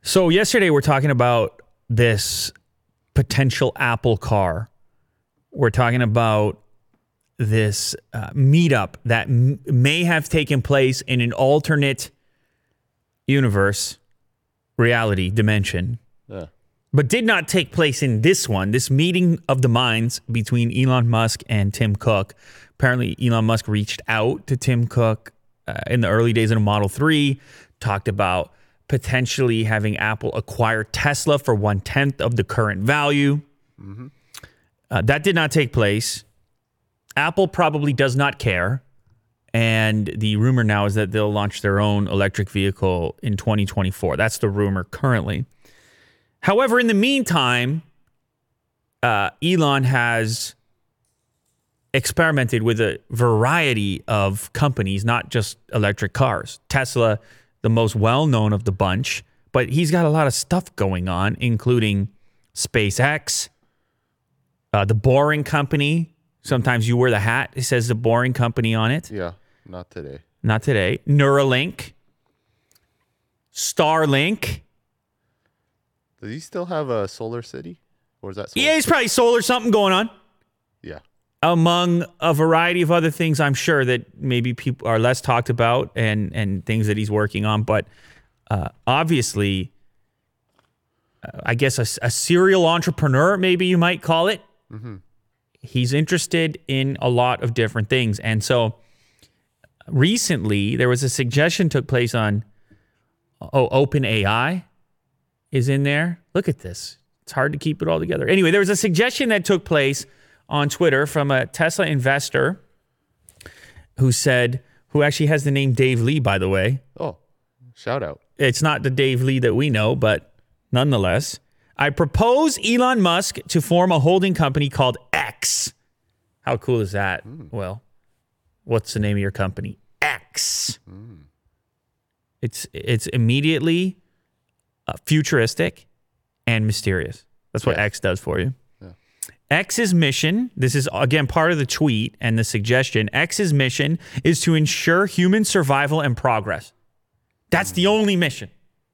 So yesterday we're talking about this potential Apple car. We're talking about this meetup that may have taken place in an alternate universe, reality, dimension, but did not take place in this one. This meeting of the minds between Elon Musk and Tim Cook. Apparently, Elon Musk reached out to Tim Cook in the early days of the Model 3, talked about potentially having Apple acquire Tesla for 1/10 of the current value. Mm-hmm. That did not take place. Apple probably does not care. And the rumor now is that they'll launch their own electric vehicle in 2024. That's the rumor currently. However, in the meantime, Elon has experimented with a variety of companies, not just electric cars. Tesla, the most well-known of the bunch, but he's got a lot of stuff going on, including SpaceX, the Boring Company. Sometimes you wear the hat. It says the Boring Company on it. Yeah, not today. Not today. Neuralink, Starlink. Does he still have a Solar City? Or is that Solar Yeah, he's probably solar something going on. Yeah. Among a variety of other things, I'm sure that maybe people are less talked about and things that he's working on. But obviously, I guess a serial entrepreneur, maybe you might call it. Mm-hmm. He's interested in a lot of different things. And so recently, there was a suggestion took place on OpenAI is in there. Look at this. It's hard to keep it all together. Anyway, there was a suggestion that took place on Twitter from a Tesla investor who actually has the name Dave Lee, by the way. Oh, shout out. It's not the Dave Lee that we know, but nonetheless, I propose Elon Musk to form a holding company called X. How cool is that? Well, what's the name of your company? X. It's immediately futuristic and mysterious. That's what X does for you. X's mission, this is again part of the tweet and the suggestion, X's mission is to ensure human survival and progress. That's the only mission.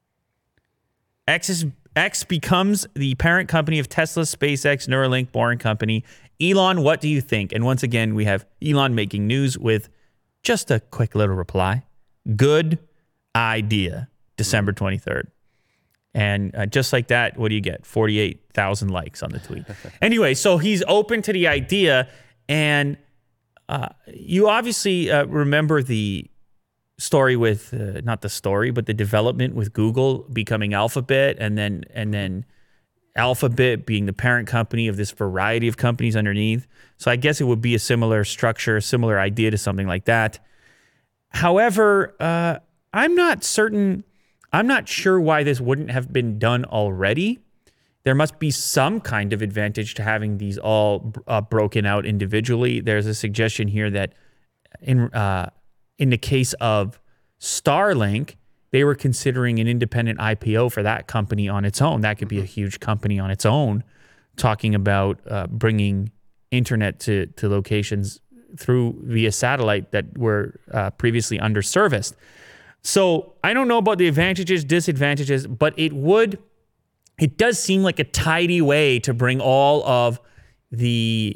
X becomes the parent company of Tesla, SpaceX, Neuralink, Boring Company. Elon, what do you think? And once again, we have Elon making news with just a quick little reply. Good idea, December 23rd. And just like that, what do you get? 48,000 likes on the tweet. Anyway, so he's open to the idea. And you obviously remember the story with, not the story, but the development with Google becoming Alphabet and then Alphabet being the parent company of this variety of companies underneath. So I guess it would be a similar structure, a similar idea to something like that. However, I'm not sure why this wouldn't have been done already. There must be some kind of advantage to having these all broken out individually. There's a suggestion here that in the case of Starlink, they were considering an independent IPO for that company on its own. That could be a huge company on its own, talking about bringing internet to locations via satellite that were previously underserviced. So I don't know about the advantages, disadvantages, but it does seem like a tidy way to bring all of the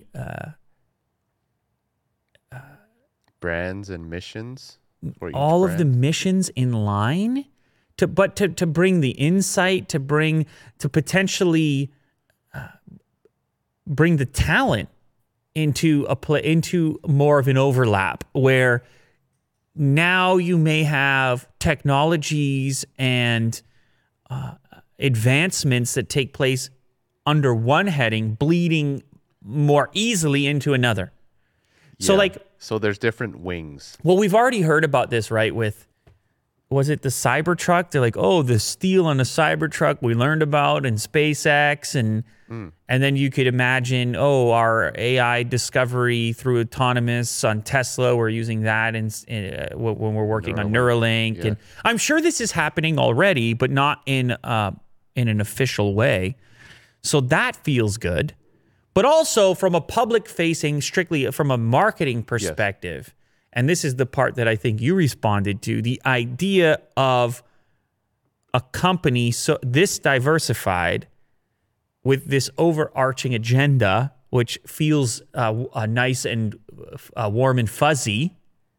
brands and missions. All of the missions in line, to bring the insight, to potentially bring the talent into more of an overlap where now you may have technologies and advancements that take place under one heading bleeding more easily into another. Yeah. So there's different wings. Well, we've already heard about this, right? Was it the Cybertruck? They're like, oh, the steel on the Cybertruck we learned about in SpaceX. And then you could imagine, oh, our AI discovery through autonomous on Tesla, we're using that when we're working on Neuralink. Yeah. And I'm sure this is happening already, but not in an official way. So that feels good. But also from a public-facing, strictly from a marketing perspective, and this is the part that I think you responded to, the idea of a company so this diversified with this overarching agenda, which feels nice and warm and fuzzy,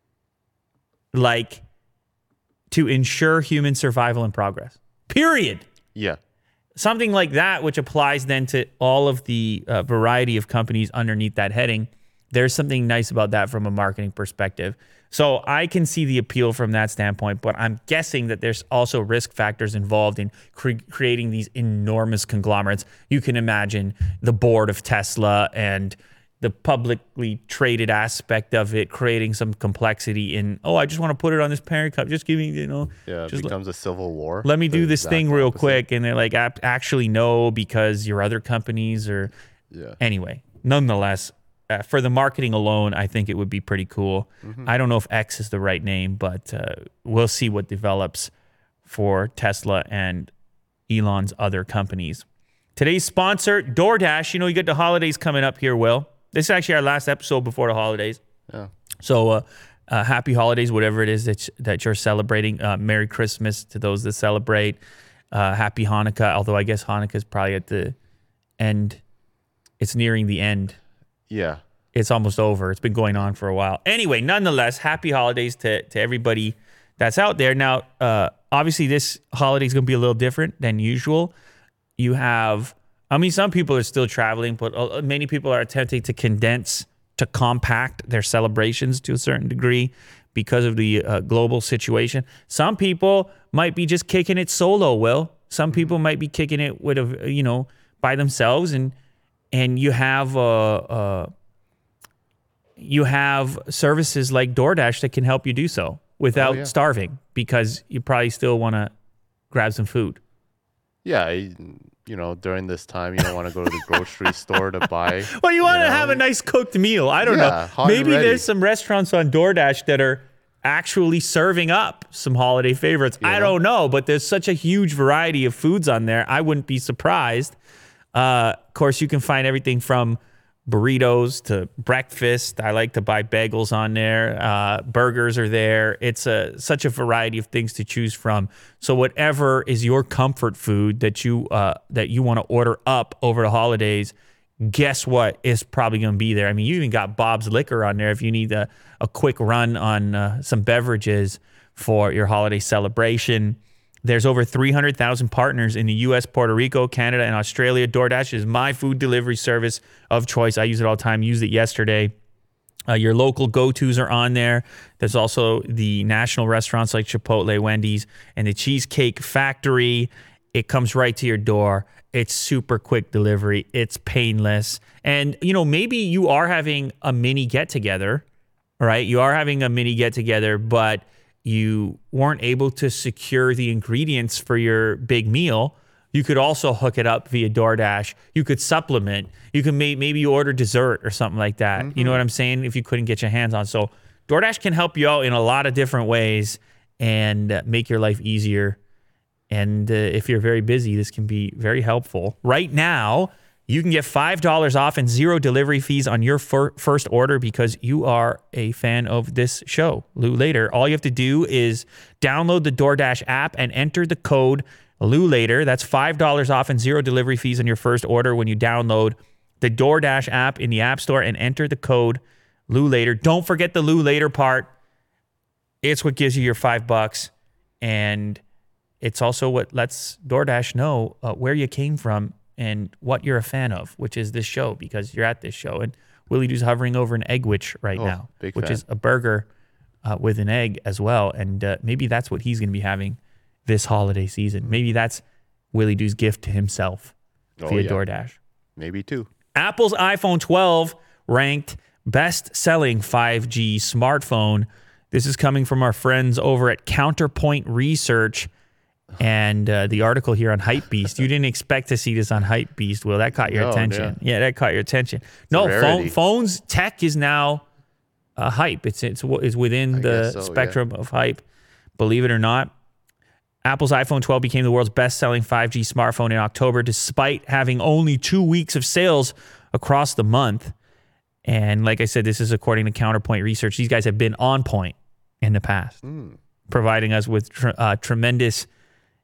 like to ensure human survival and progress. Period. Yeah. Something like that, which applies then to all of the variety of companies underneath that heading. There's something nice about that from a marketing perspective. So I can see the appeal from that standpoint, but I'm guessing that there's also risk factors involved in creating these enormous conglomerates. You can imagine the board of Tesla and the publicly traded aspect of it creating some complexity in, I just want to put it on this parent company. Just give me, Yeah, it becomes a civil war. Let me do this exact thing real opposite. quick. And they're like, actually, no, because your other companies are. Yeah. Anyway, nonetheless, for the marketing alone, I think it would be pretty cool. I don't know if X is the right name, but we'll see what develops for Tesla and Elon's other companies. Today's sponsor, DoorDash. You got the holidays coming up here, Will. This is actually our last episode before the holidays. Yeah. So happy holidays, whatever it is that you're celebrating. Merry Christmas to those that celebrate. Happy Hanukkah, although I guess Hanukkah is probably at the end. It's nearing the end. Yeah. It's almost over. It's been going on for a while. Anyway, nonetheless, happy holidays to everybody that's out there. Now, obviously, this holiday is going to be a little different than usual. You have, some people are still traveling, but many people are attempting to condense, to compact their celebrations to a certain degree because of the global situation. Some people might be just kicking it solo, Will. Some people might be kicking it with by themselves, and you have services like DoorDash that can help you do so without starving, because you probably still want to grab some food. Yeah, during this time, you don't want to go to the grocery store to buy. Well, you want to have a nice cooked meal. I don't know. Hot and Maybe ready. there's some restaurants on DoorDash that are actually serving up some holiday favorites. I don't know, but there's such a huge variety of foods on there. I wouldn't be surprised. Of course, you can find everything from burritos to breakfast. I like to buy bagels on there. Burgers are there. It's such a variety of things to choose from. So whatever is your comfort food that you want to order up over the holidays, guess what is probably going to be there. You even got Bob's Liquor on there if you need a quick run on some beverages for your holiday celebration. There's over 300,000 partners in the U.S., Puerto Rico, Canada, and Australia. DoorDash is my food delivery service of choice. I use it all the time. Used it yesterday. Your local go-tos are on there. There's also the national restaurants like Chipotle, Wendy's, and the Cheesecake Factory. It comes right to your door. It's super quick delivery. It's painless. And, maybe you are having a mini get-together, right? You are having a mini get-together, but you weren't able to secure the ingredients for your big meal. You could also hook it up via DoorDash. You could supplement. You can maybe you order dessert or something like that. You know what I'm saying? If you couldn't get your hands on. So DoorDash can help you out in a lot of different ways and make your life easier. And if you're very busy, this can be very helpful. Right now, you can get $5 off and 0 delivery fees on your first order because you are a fan of this show, Lou Later. All you have to do is download the DoorDash app and enter the code Lou Later. That's $5 off and 0 delivery fees on your first order when you download the DoorDash app in the App Store and enter the code Lou Later. Don't forget the Lou Later part. It's what gives you your $5, and it's also what lets DoorDash know where you came from and what you're a fan of, which is this show, because you're at this show. And Willie Doo's hovering over an Eggwich right now, which fan. is a burger with an egg as well. And maybe that's what he's going to be having this holiday season. Maybe that's Willie Doo's gift to himself via DoorDash. Maybe too. Apple's iPhone 12 ranked best-selling 5G smartphone. This is coming from our friends over at Counterpoint Research. And the article here on Hypebeast, you didn't expect to see this on Hypebeast, Will. That caught your attention. Yeah, that caught your attention. Phones, tech is now hype. It's within the spectrum of hype, believe it or not. Apple's iPhone 12 became the world's best-selling 5G smartphone in October, despite having only 2 weeks of sales across the month. And like I said, this is according to Counterpoint Research. These guys have been on point in the past, providing us with tremendous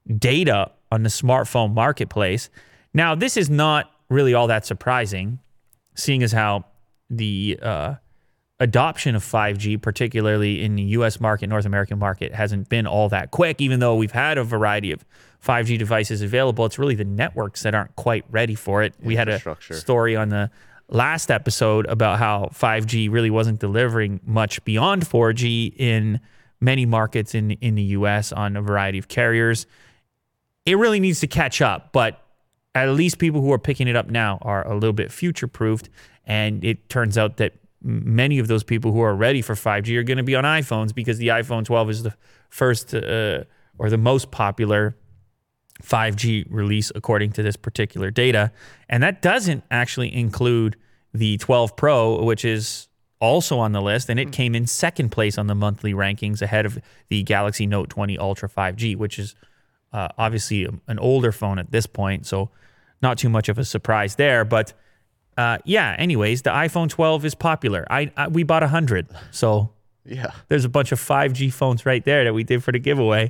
data on the smartphone marketplace. Now, this is not really all that surprising, seeing as how the adoption of 5G, particularly in the U.S. market, North American market, hasn't been all that quick. Even though we've had a variety of 5G devices available, it's really the networks that aren't quite ready for it. We had a story on the last episode about how 5G really wasn't delivering much beyond 4G in many markets in the U.S. on a variety of carriers. It really needs to catch up, but at least people who are picking it up now are a little bit future-proofed, and it turns out that many of those people who are ready for 5G are going to be on iPhones, because the iPhone 12 is the first or the most popular 5G release according to this particular data. And that doesn't actually include the 12 Pro, which is also on the list, and it came in second place on the monthly rankings ahead of the Galaxy Note 20 Ultra 5G, which is obviously an older phone at this point, so not too much of a surprise there. But anyways, the iPhone 12 is popular. We bought 100, so yeah, there's a bunch of 5G phones right there that we did for the giveaway.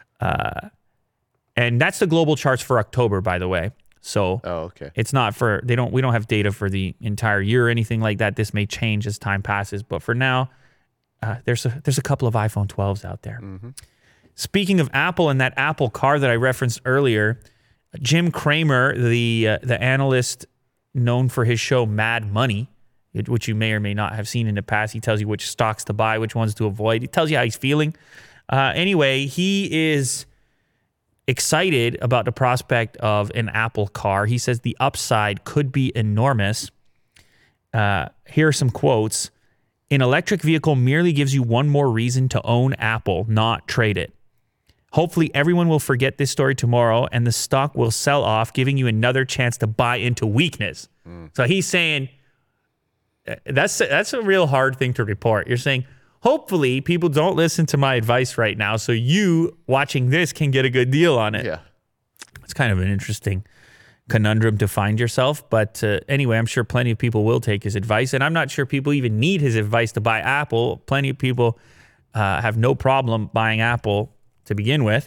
And that's the global charts for October, by the way. So okay. It's not for, we don't have data for the entire year or anything like that. This may change as time passes, but for now, there's a couple of iPhone 12s out there. Mm-hmm. Speaking of Apple and that Apple car that I referenced earlier, Jim Cramer, the analyst known for his show Mad Money, which you may or may not have seen in the past. He tells you which stocks to buy, which ones to avoid. He tells you how he's feeling. Anyway, he is excited about the prospect of an Apple car. He says the upside could be enormous. Here are some quotes. An electric vehicle merely gives you one more reason to own Apple, not trade it. Hopefully everyone will forget this story tomorrow and the stock will sell off, giving you another chance to buy into weakness. So he's saying that's a real hard thing to report. You're saying, hopefully people don't listen to my advice right now, so you watching this can get a good deal on it. Yeah. It's kind of an interesting conundrum to find yourself. But anyway, I'm sure plenty of people will take his advice. And I'm not sure people even need his advice to buy Apple. Plenty of people have no problem buying Apple to begin with.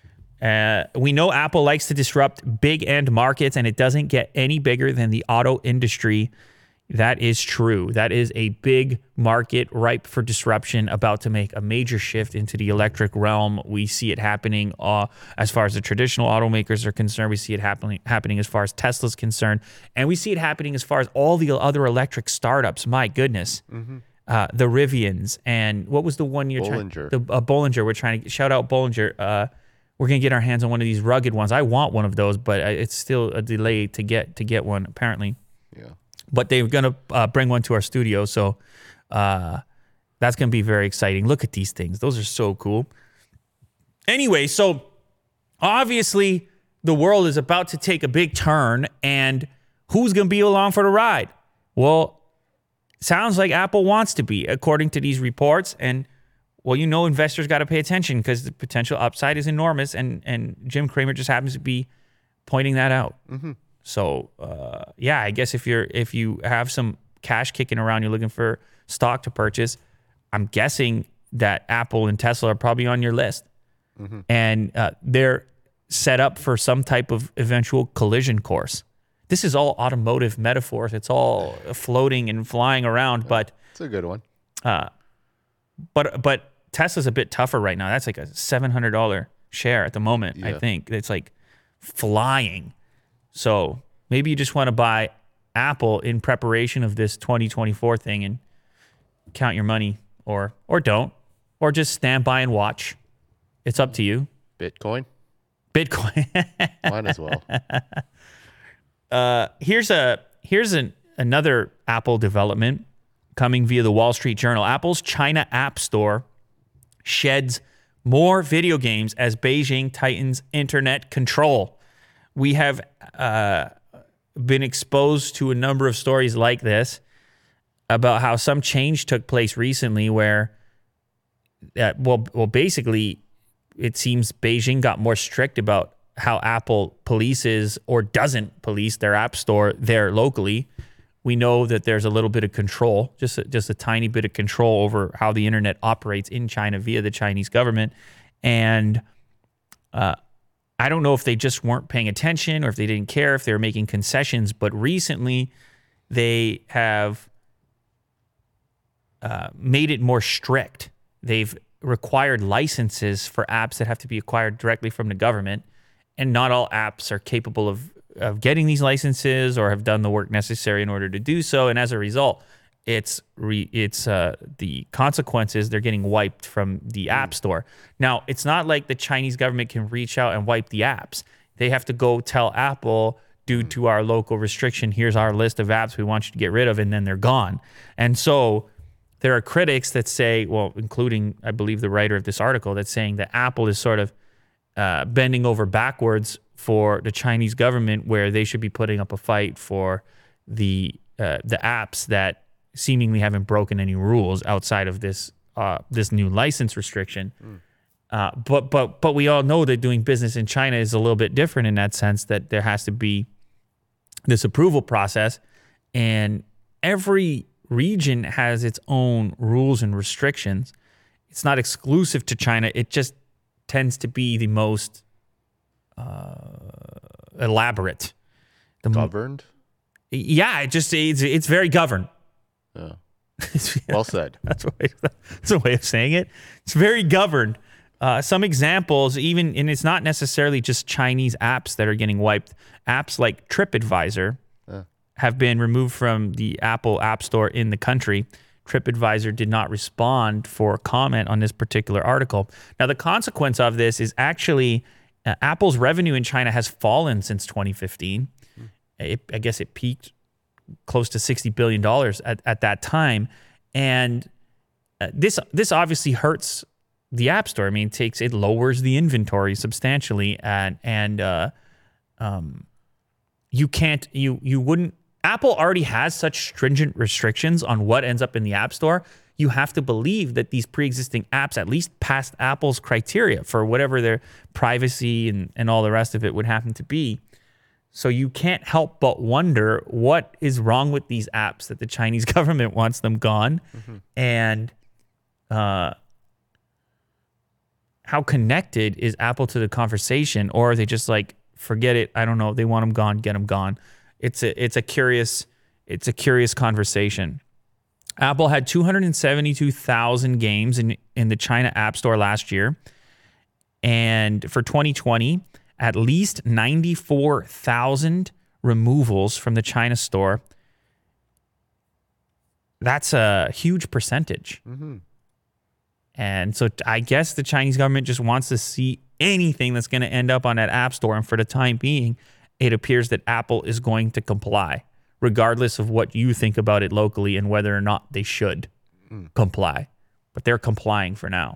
We know Apple likes to disrupt big end markets, and it doesn't get any bigger than the auto industry. That is true. That is a big market ripe for disruption, about to make a major shift into the electric realm. We see it happening as far as the traditional automakers are concerned. We see it happening as far as Tesla's concerned. And we see it happening as far as all the other electric startups. My goodness. Mm-hmm. The Rivians. And what was the one you're Bollinger. trying? Bollinger. We're trying to shout out Bollinger. We're going to get our hands on one of these rugged ones. I want one of those, but it's still a delay to get one, apparently. Yeah. But they're going to bring one to our studio, so that's going to be very exciting. Look at these things. Those are so cool. Anyway, so obviously the world is about to take a big turn, and who's going to be along for the ride? Well, sounds like Apple wants to be, according to these reports. And, well, investors got to pay attention because the potential upside is enormous, and Jim Cramer just happens to be pointing that out. Mm-hmm. So, I guess if you have some cash kicking around, you're looking for stock to purchase, I'm guessing that Apple and Tesla are probably on your list. Mm-hmm. And they're set up for some type of eventual collision course. This is all automotive metaphors. It's all floating and flying around, but it's a good one. But Tesla's a bit tougher right now. That's like a $700 share at the moment. Yeah. I think it's like flying. So maybe you just want to buy Apple in preparation of this 2024 thing and count your money, or don't, or just stand by and watch. It's up to you. Bitcoin. Might as well. Here's another Apple development coming via the Wall Street Journal. Apple's China App Store sheds more video games as Beijing tightens internet control. We have been exposed to a number of stories like this about how some change took place recently where, basically, it seems Beijing got more strict about how Apple polices or doesn't police their app store there locally. We know that there's a little bit of control, just a tiny bit of control over how the internet operates in China via the Chinese government. And I don't know if they just weren't paying attention or if they didn't care, if they were making concessions, but recently they have made it more strict. They've required licenses for apps that have to be acquired directly from the government, and not all apps are capable of getting these licenses or have done the work necessary in order to do so. And as a result, it's the consequences, they're getting wiped from the App Store. Now, it's not like the Chinese government can reach out and wipe the apps. They have to go tell Apple, due to our local restriction, here's our list of apps we want you to get rid of, and then they're gone. And so there are critics that say, well, including, I believe, the writer of this article, that's saying that Apple is sort of bending over backwards for the Chinese government, where they should be putting up a fight for the apps that seemingly haven't broken any rules outside of this new license restriction. But we all know that doing business in China is a little bit different in that sense, that there has to be this approval process, and every region has its own rules and restrictions. It's not exclusive to China. It just tends to be the most elaborate. Governed? Yeah, it's very governed. Yeah. Well said. That's a way of saying it. It's very governed. Some examples, even, and it's not necessarily just Chinese apps that are getting wiped. Apps like TripAdvisor have been removed from the Apple App Store in the country. TripAdvisor did not respond for comment on this particular article. Now, the consequence of this is actually Apple's revenue in China has fallen since 2015. I guess it peaked close to $60 billion at that time. And this obviously hurts the App Store. I mean, it lowers the inventory substantially, and you wouldn't. Apple already has such stringent restrictions on what ends up in the App Store. You have to believe that these pre-existing apps at least passed Apple's criteria for whatever their privacy and all the rest of it would happen to be. So you can't help but wonder what is wrong with these apps that the Chinese government wants them gone, and how connected is Apple to the conversation, or are they just like, forget it? I don't know. They want them gone, get them gone. It's a curious conversation. Apple had 272,000 games in the China App Store last year, and for 2020, at least 94,000 removals from the China store. That's a huge percentage. And so I guess the Chinese government just wants to see anything that's going to end up on that App Store. And for the time being, it appears that Apple is going to comply, regardless of what you think about it locally and whether or not they should comply. But they're complying for now.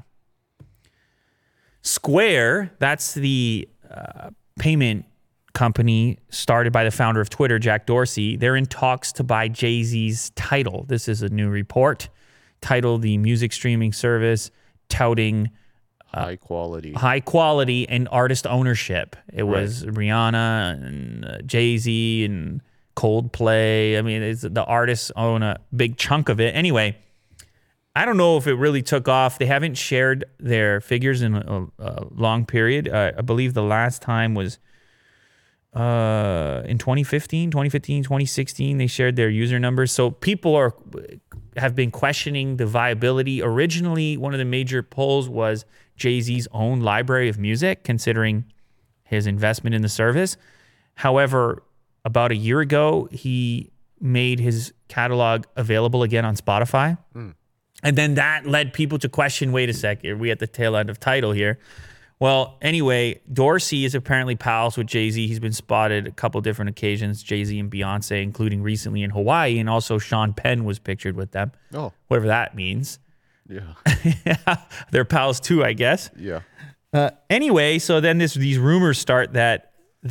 Square, that's the payment company started by the founder of Twitter, Jack Dorsey. They're in talks to buy Jay-Z's Tidal. This is a new report. Tidal, the music streaming service, touting high quality and artist ownership. It was Rihanna and Jay-Z and Coldplay. I mean, the artists own a big chunk of it. Anyway, I don't know if it really took off. They haven't shared their figures in a long period. I believe the last time was in 2015, 2016. They shared their user numbers. So people have been questioning the viability. Originally, one of the major polls was Jay-Z's own library of music, considering his investment in the service. However, about a year ago, he made his catalog available again on Spotify. And then that led people to question, wait a second, are we at the tail end of Tidal here? Well, anyway, Dorsey is apparently pals with Jay-Z. He's been spotted a couple different occasions, Jay-Z and Beyonce, including recently in Hawaii, and also Sean Penn was pictured with them. Oh. Whatever that means. Yeah. They're pals too, I guess. Yeah. Anyway, so then these rumors start that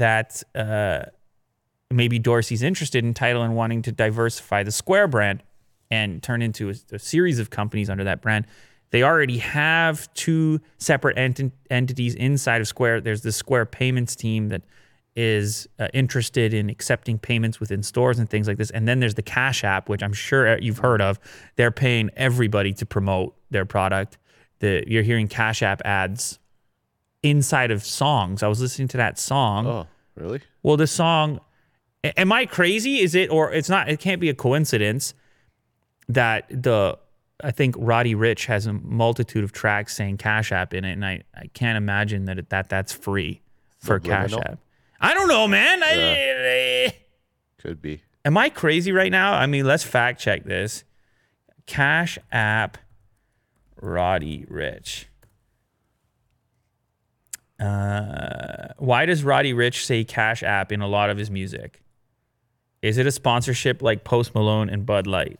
maybe Dorsey's interested in Tidal and wanting to diversify the Square brand and turn into a series of companies under that brand. They already have two separate entities inside of Square. There's the Square Payments team that is interested in accepting payments within stores and things like this. And then there's the Cash App, which I'm sure you've heard of. They're paying everybody to promote their product. You're hearing Cash App ads inside of songs. I was listening to that song. Oh, really? Well, the song, am I crazy? Is it, or it's not, it can't be a coincidence that I think Roddy Ricch has a multitude of tracks saying Cash App in it, and I can't imagine that's free for Cash App. I don't know, man. Could be. Am I crazy right now? I mean, let's fact check this. Cash App Roddy Ricch. Why does Roddy Ricch say Cash App in a lot of his music? Is it a sponsorship like Post Malone and Bud Light?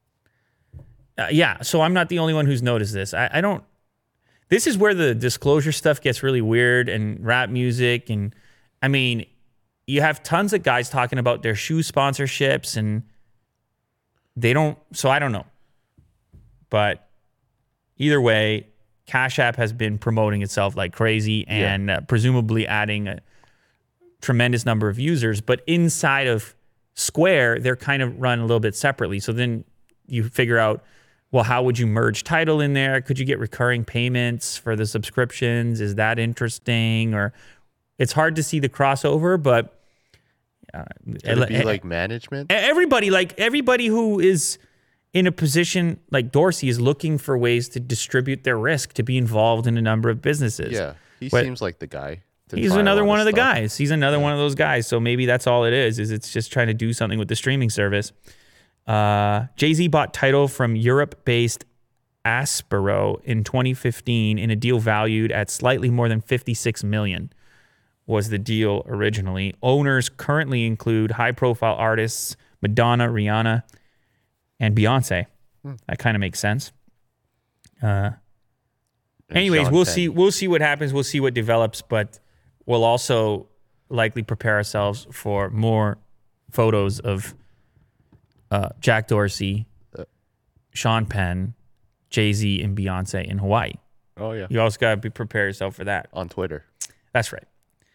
Yeah, so I'm not the only one who's noticed this. I don't... This is where the disclosure stuff gets really weird, and rap music, and I mean, you have tons of guys talking about their shoe sponsorships, and they don't... So I don't know. But either way, Cash App has been promoting itself like crazy and presumably adding a tremendous number of users. But inside of Square, they're kind of run a little bit separately. So then you figure out, well, how would you merge Tidal in there? Could you get recurring payments for the subscriptions? Is that interesting? Or it's hard to see the crossover, but Could it be like management? Everybody who is in a position like Dorsey is looking for ways to distribute their risk, to be involved in a number of businesses. Yeah, he seems like the guy. He's another one of the guys. He's another one of those guys. So maybe that's all it is it's just trying to do something with the streaming service. Jay-Z bought Tidal from Europe-based Aspero in 2015 in a deal valued at slightly more than $56 million was the deal originally. Owners currently include high-profile artists Madonna, Rihanna, and Beyonce. That kind of makes sense. Anyways, we'll see what happens. We'll see what develops, but we'll also likely prepare ourselves for more photos of Jack Dorsey, Sean Penn, Jay-Z, and Beyonce in Hawaii. Oh, yeah. You also got to prepare yourself for that. On Twitter. That's right.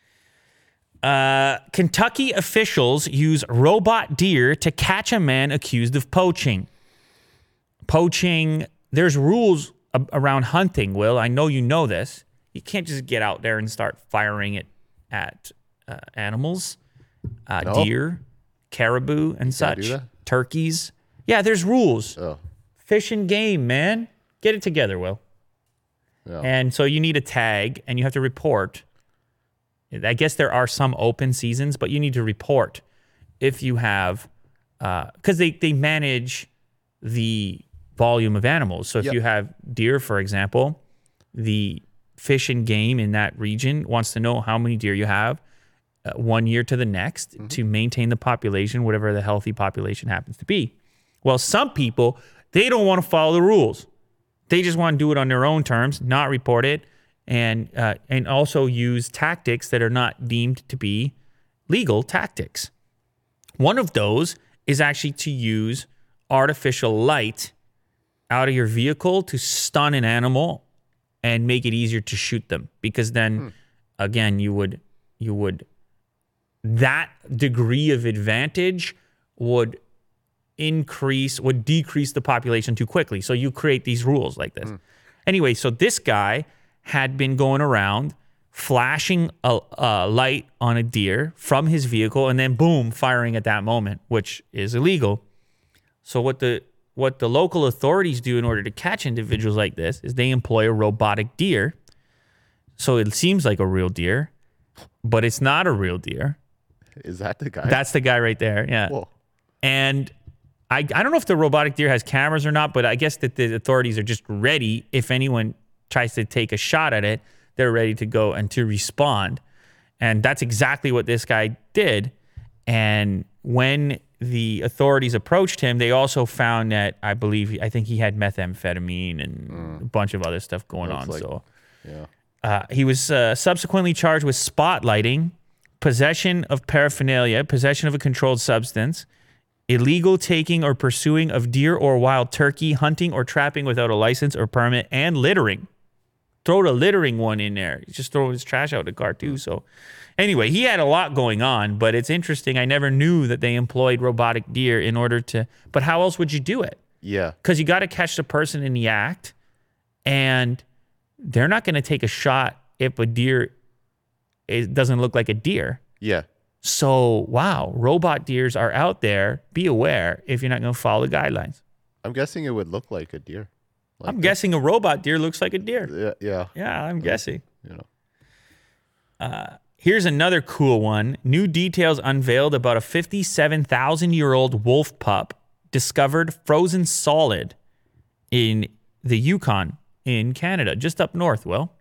Kentucky officials use robot deer to catch a man accused of poaching. Poaching, there's rules around hunting, Will. I know you know this. You can't just get out there and start firing it at animals, deer, caribou, and such. Turkeys. Yeah, there's rules. Oh. Fish and game, man. Get it together, Will. Yeah. And so you need a tag, and you have to report. I guess there are some open seasons, but you need to report if you have, because they manage the volume of animals. So if you have deer, for example, the Fish and Game in that region wants to know how many deer you have 1 year to the next to maintain the population, whatever the healthy population happens to be. Well, some people, they don't want to follow the rules. They just want to do it on their own terms, not report it, and also use tactics that are not deemed to be legal tactics. One of those is actually to use artificial light out of your vehicle to stun an animal and make it easier to shoot them, because then again you would that degree of advantage would decrease the population too quickly. So you create these rules like this. Anyway, so this guy had been going around flashing a light on a deer from his vehicle and then boom, firing at that moment, which is illegal. So what the local authorities do in order to catch individuals like this is they employ a robotic deer. So it seems like a real deer, but it's not a real deer. Is that the guy? That's the guy right there, yeah. Whoa. And I don't know if the robotic deer has cameras or not, but I guess that the authorities are just ready. If anyone tries to take a shot at it, they're ready to go and to respond. And that's exactly what this guy did. And when the authorities approached him, they also found that I think he had methamphetamine and a bunch of other stuff going on. He was subsequently charged with spotlighting, possession of paraphernalia, possession of a controlled substance, illegal taking or pursuing of deer or wild turkey, hunting or trapping without a license or permit, and littering. Throw the littering one in there. He's just throwing his trash out of the car too. So anyway, he had a lot going on, but it's interesting. I never knew that they employed robotic deer in order to, but how else would you do it? Yeah. Because you got to catch the person in the act, and they're not going to take a shot. if a deer it doesn't look like a deer. Yeah. So, wow, robot deers are out there. Be aware if you're not going to follow the guidelines. I'm guessing it would look like a deer. Like I'm guessing a robot deer looks like a deer. Yeah. Yeah, I'm guessing. You know. Here's another cool one. New details unveiled about a 57,000-year-old wolf pup discovered frozen solid in the Yukon in Canada, just up north, Will.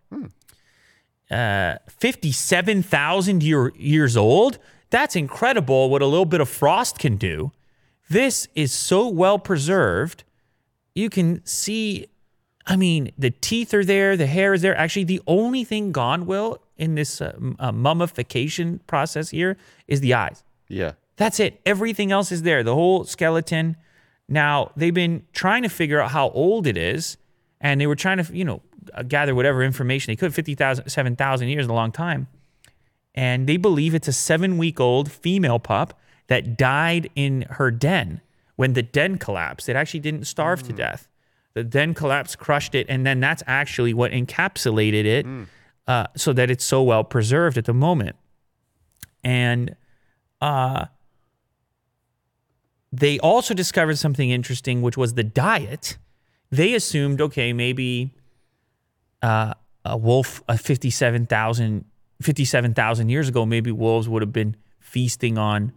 57,000 years old? That's incredible what a little bit of frost can do. This is so well preserved. You can see, I mean, the teeth are there, the hair is there. Actually, the only thing gone, Will, in this mummification process here is the eyes. Yeah. That's it. Everything else is there, the whole skeleton. Now, they've been trying to figure out how old it is, and they were trying to, gather whatever information they could. 7,000 years is a long time. And they believe it's a 7-week-old female pup that died in her den. When the den collapsed, it actually didn't starve to death. The den collapse crushed it, and then that's actually what encapsulated it so that it's so well preserved at the moment. And they also discovered something interesting, which was the diet. They assumed, okay, maybe a wolf 57,000 years ago, maybe wolves would have been feasting on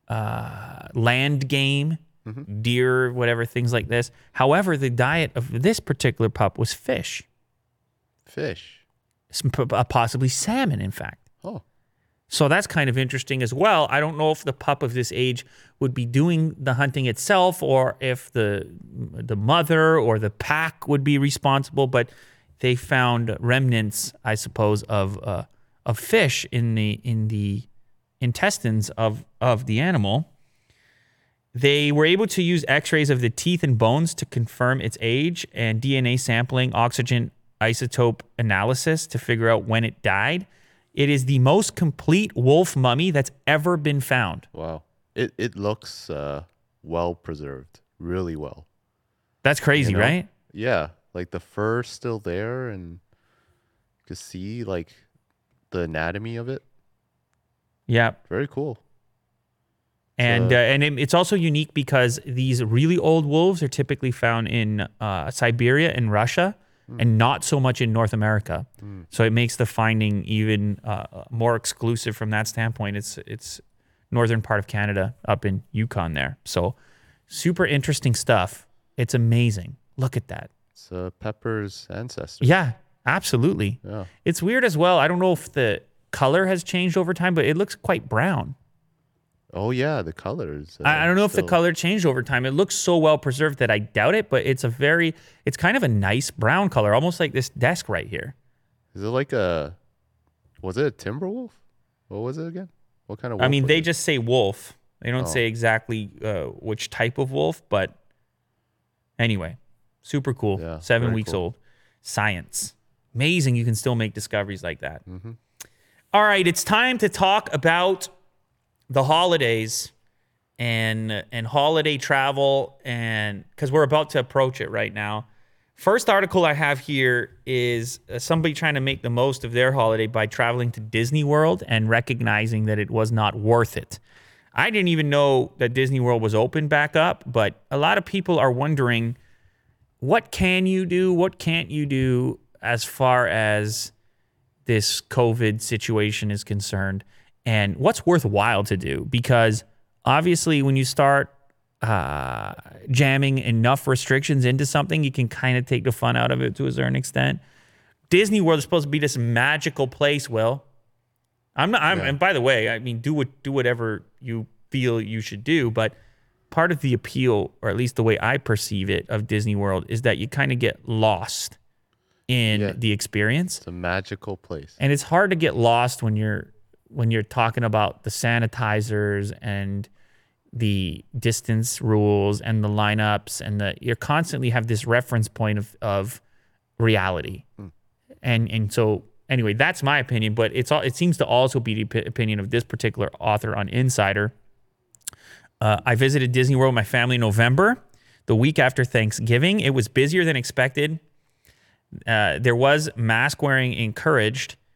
land game, deer, whatever, things like this. However, the diet of this particular pup was fish. Fish. Possibly salmon, in fact. Oh. So that's kind of interesting as well. I don't know if the pup of this age would be doing the hunting itself or if the mother or the pack would be responsible, but they found remnants, I suppose, of fish in the intestines of the animal. They were able to use x-rays of the teeth and bones to confirm its age and DNA sampling, oxygen isotope analysis to figure out when it died. It is the most complete wolf mummy that's ever been found. Wow. It looks well preserved, really well. That's crazy, right? Yeah. Like the fur's still there and you can see like the anatomy of it. Yeah. Very cool. And it's also unique because these really old wolves are typically found in Siberia and Russia and not so much in North America. So it makes the finding even more exclusive from that standpoint. It's northern part of Canada up in Yukon there. So super interesting stuff. It's amazing. Look at that. It's Pepper's ancestor. Yeah, absolutely. Yeah. It's weird as well. I don't know if the color has changed over time, but it looks quite brown. Oh, yeah, the colors. I don't know if the color changed over time. It looks so well preserved that I doubt it, but it's kind of a nice brown color, almost like this desk right here. Is it like was it a timber wolf? What was it again? What kind of wolf? I mean, they just say wolf. They don't say exactly which type of wolf, but anyway, super cool. Yeah, 7 weeks old. Science. Amazing you can still make discoveries like that. All right, it's time to talk about the holidays and holiday travel, and because we're about to approach it right now. First article I have here is somebody trying to make the most of their holiday by traveling to Disney World and recognizing that it was not worth it. I didn't even know that Disney World was open back up, but a lot of people are wondering, what can you do? What can't you do as far as this COVID situation is concerned? And what's worthwhile to do? Because obviously when you start jamming enough restrictions into something, you can kind of take the fun out of it to a certain extent. Disney World is supposed to be this magical place, Will. And by the way, I mean, do whatever you feel you should do, but part of the appeal, or at least the way I perceive it, of Disney World is that you kind of get lost in the experience. It's a magical place. And it's hard to get lost when you're talking about the sanitizers and the distance rules and the lineups and you constantly have this reference point of reality. And so anyway, that's my opinion, but it seems to also be the opinion of this particular author on Insider. I visited Disney World with my family in November, the week after Thanksgiving. It was busier than expected. There was mask wearing encouraged,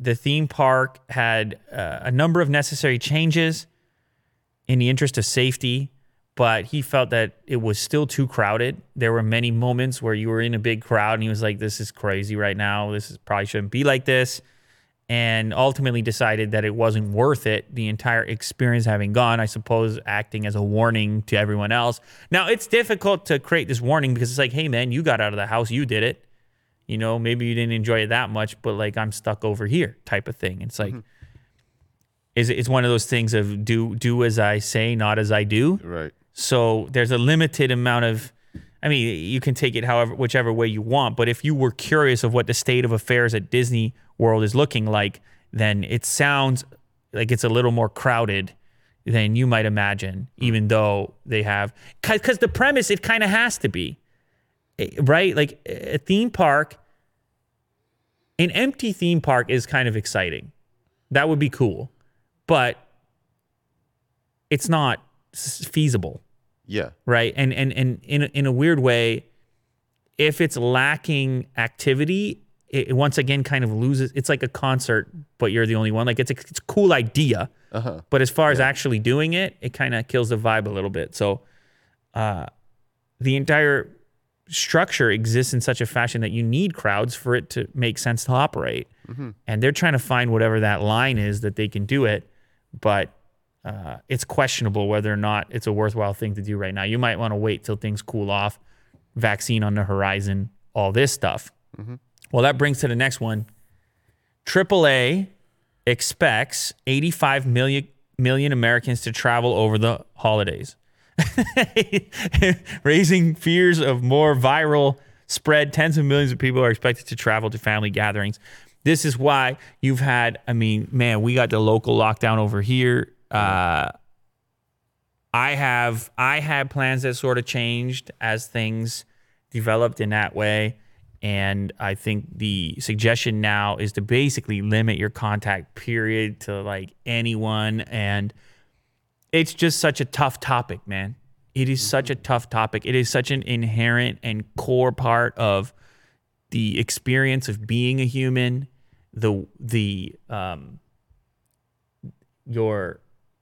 the theme park had a number of necessary changes in the interest of safety, but he felt that it was still too crowded. There were many moments where you were in a big crowd and he was like, this is crazy right now. Probably shouldn't be like this. And ultimately decided that it wasn't worth it, the entire experience having gone, I suppose, acting as a warning to everyone else. Now, it's difficult to create this warning because it's like, hey, man, you got out of the house, you did it. You know, maybe you didn't enjoy it that much, but like, I'm stuck over here type of thing. It's like, it's one of those things of do as I say, not as I do. Right. So there's a limited amount of, I mean, you can take it whichever way you want, but if you were curious of what the state of affairs at Disney World is looking like, then it sounds like it's a little more crowded than you might imagine, even though they have, because the premise, it kind of has to be, right? Like a theme park, an empty theme park is kind of exciting. That would be cool, but it's not feasible. Yeah. Right. And in a weird way, if it's lacking activity, it once again kind of loses. It's like a concert, but you're the only one. Like it's a cool idea. But as far as actually doing it, it kind of kills the vibe a little bit. So the entire structure exists in such a fashion that you need crowds for it to make sense to operate. And they're trying to find whatever that line is that they can do it. But it's questionable whether or not it's a worthwhile thing to do right now. You might want to wait till things cool off, vaccine on the horizon, all this stuff. Well, that brings to the next one. AAA expects 85 million Americans to travel over the holidays, raising fears of more viral spread. Tens of millions of people are expected to travel to family gatherings. This is why you've had, I mean, man, we got the local lockdown over here. I had plans that sort of changed as things developed in that way. And I think the suggestion now is to basically limit your contact period to like anyone. And it's just such a tough topic, man. It is such a tough topic. It is such an inherent and core part of the experience of being a human. Your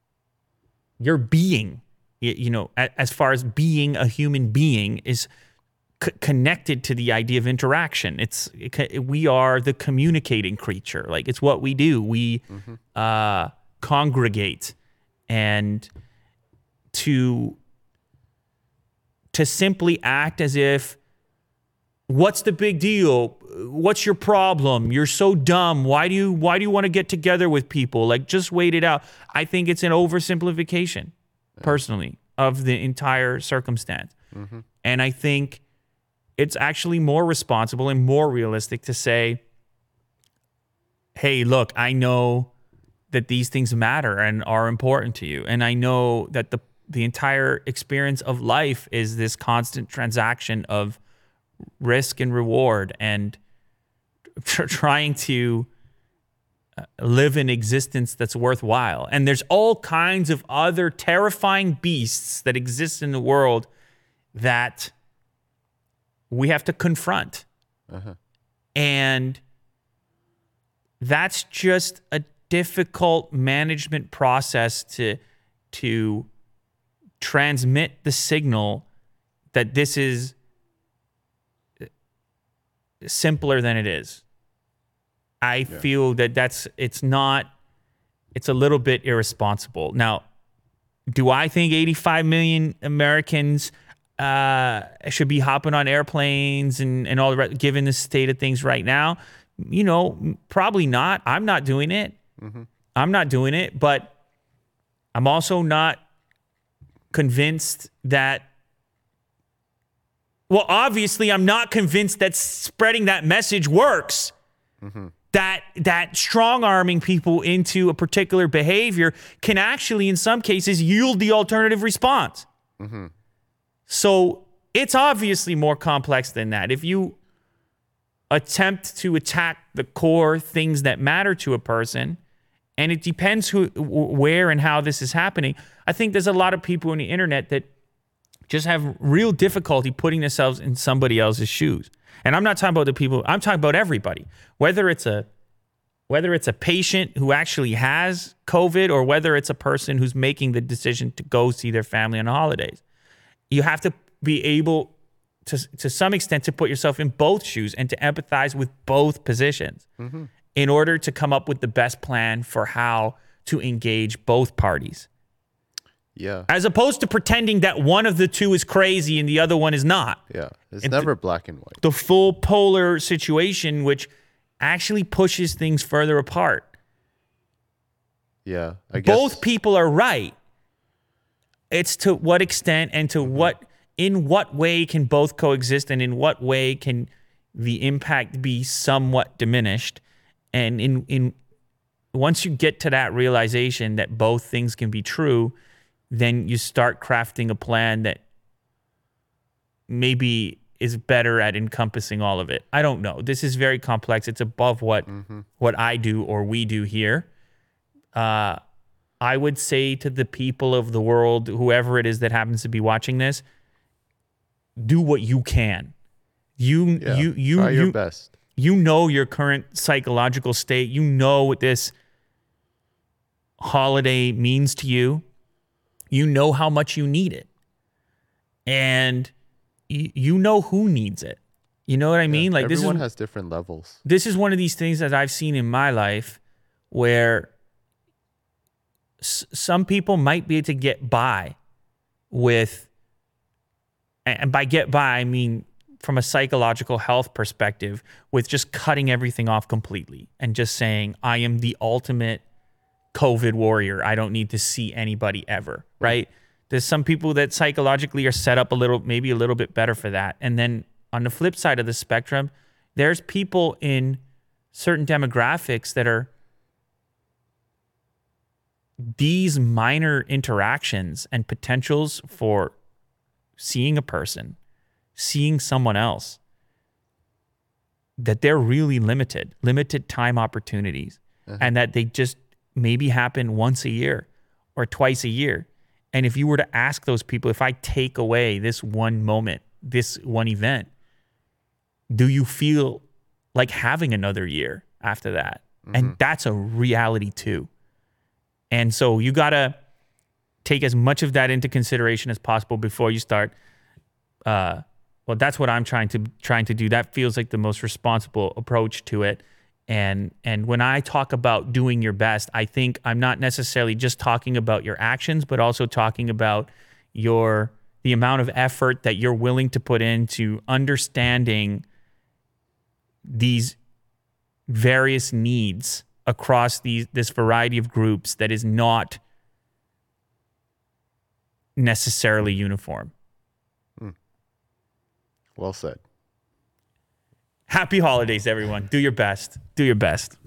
being, you know, as far as being a human being is connected to the idea of interaction. We are the communicating creature. Like it's what we do. We congregate, and to simply act as if, what's the big deal? What's your problem? You're so dumb. Why do you want to get together with people? Like, just wait it out. I think it's an oversimplification, personally, of the entire circumstance. And I think it's actually more responsible and more realistic to say, hey, look, I know that these things matter and are important to you. And I know that the entire experience of life is this constant transaction of risk and reward, and trying to live an existence that's worthwhile. And there's all kinds of other terrifying beasts that exist in the world that we have to confront. And that's just a difficult management process to transmit the signal that this is simpler than it is. I feel that it's a little bit irresponsible. Now, do I think 85 million Americans should be hopping on airplanes and all the rest, given the state of things right now? You know, probably not. I'm not doing it. I'm not doing it, but I'm also not convinced that, well, obviously I'm not convinced that spreading that message works. That strong-arming people into a particular behavior can actually, in some cases, yield the alternative response. So it's obviously more complex than that. If you attempt to attack the core things that matter to a person, and it depends where and how this is happening, I think there's a lot of people on the internet that just have real difficulty putting themselves in somebody else's shoes. And I'm not talking about the people, I'm talking about everybody. Whether it's a whether it's a patient who actually has COVID or whether it's a person who's making the decision to go see their family on the holidays. You have to be able to some extent to put yourself in both shoes and to empathize with both positions in order to come up with the best plan for how to engage both parties. Yeah. As opposed to pretending that one of the two is crazy and the other one is not. Yeah. It's never black and white. The full polar situation, which actually pushes things further apart. Yeah. I guess Both people are right. It's to what extent and to in what way can both coexist, and in what way can the impact be somewhat diminished. And in once you get to that realization that both things can be true, then you start crafting a plan that maybe is better at encompassing all of it. I don't know. This is very complex. It's above what I do or we do here. I would say to the people of the world, whoever it is that happens to be watching this, do what you can. try your best. You know your current psychological state. You know what this holiday means to you. You know how much you need it. And you know who needs it. You know what I mean? Like everyone has different levels. This is one of these things that I've seen in my life where some people might be able to get by with, and by get by, I mean from a psychological health perspective, with just cutting everything off completely and just saying, I am the ultimate COVID warrior. I don't need to see anybody ever, right? There's some people that psychologically are set up maybe a little bit better for that. And then on the flip side of the spectrum, there's people in certain demographics that are these minor interactions and potentials for seeing a person, seeing someone else, that they're really limited time opportunities, and that they just maybe happen once a year or twice a year. And if you were to ask those people, if I take away this one moment, this one event, do you feel like having another year after that? And that's a reality too. And so you got to take as much of that into consideration as possible before you start. Well, that's what I'm trying to do. That feels like the most responsible approach to it. And when I talk about doing your best, I think I'm not necessarily just talking about your actions, but also talking about the amount of effort that you're willing to put into understanding these various needs across this variety of groups that is not necessarily uniform. Well said. Happy holidays, everyone. Do your best. Do your best.